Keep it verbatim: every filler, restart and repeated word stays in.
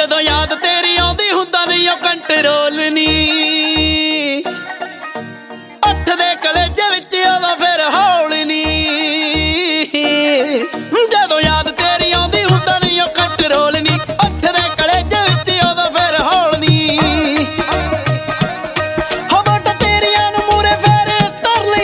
ਜਦੋਂ ਯਾਦ ਤੇਰੀ ਆਉਂਦੀ ਹੁੰਦਾ ਨਹੀਂ ਉਹ ਕੰਟਰੋਲ ਨੀ।